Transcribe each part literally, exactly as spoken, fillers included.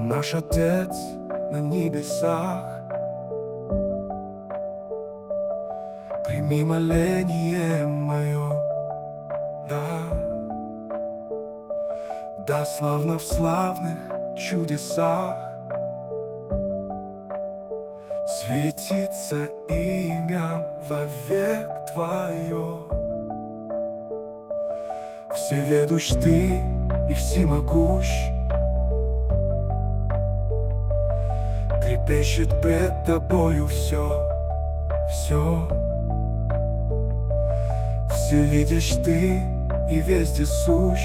Наш Отец на небесах, прими моление мое, да, да славно в славных чудесах светится имя вовек Твое. Всеведущ Ты и всемогущ, трепещет пред Тобою все, все. Всевидящ Ты и везде сущ,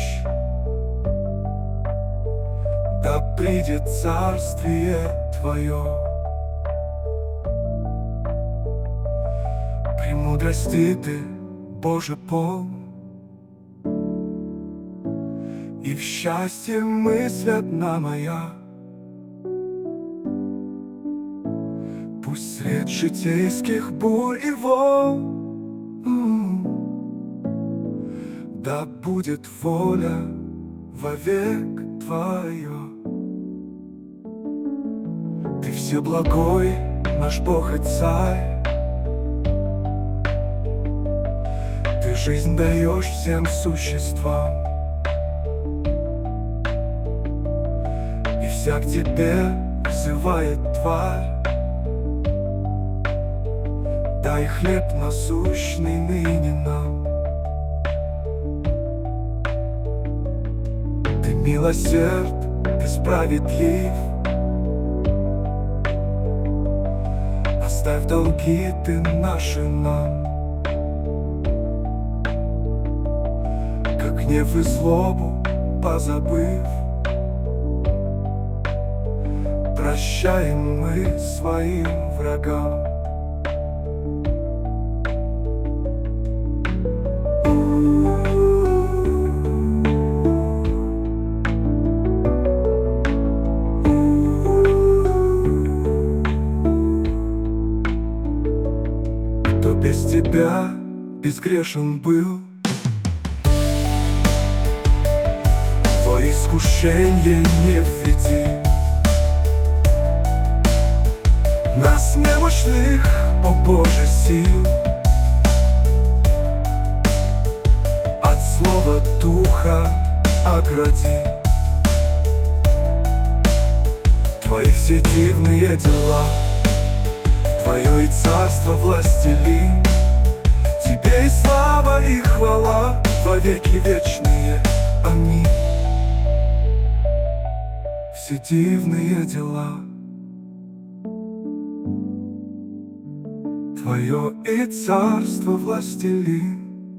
да придет царствие Твое. Премудрости Ты, Боже, полн, и в счастье мысль одна моя. Пусть сред житейских бурь и волн м-м, да будет воля вовек Твоя. Ты всеблагой, наш Бог и Царь, Ты жизнь даешь всем существам, и вся к Тебе взывает тварь. Дай хлеб насущный ныне нам. Ты милосерд, Ты справедлив, оставь долги Ты наши нам. Как гнев и злобу позабыв, прощаем мы своим врагам. Кто без Тебя безгрешен был, во искушение не введи нас немощных, о Боже, сил. От слова духа огради. Твои все дивные дела, Твое и царство властелин, Тебе и слава, и хвала во веки вечные. Аминь. Все дивные дела, Твое и царство властелин,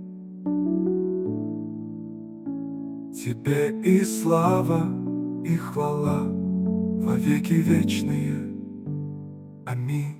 Тебе и слава, и хвала во веки вечные. Аминь.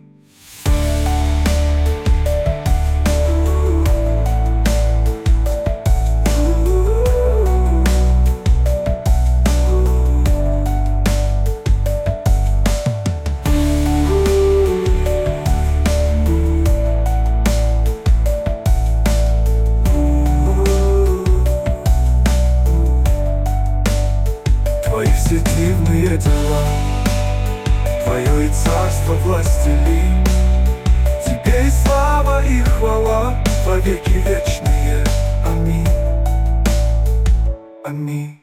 Твои все дивные дела, Твое и царство властелин, Тебе и слава, и хвала во веки вечные. Аминь. Аминь.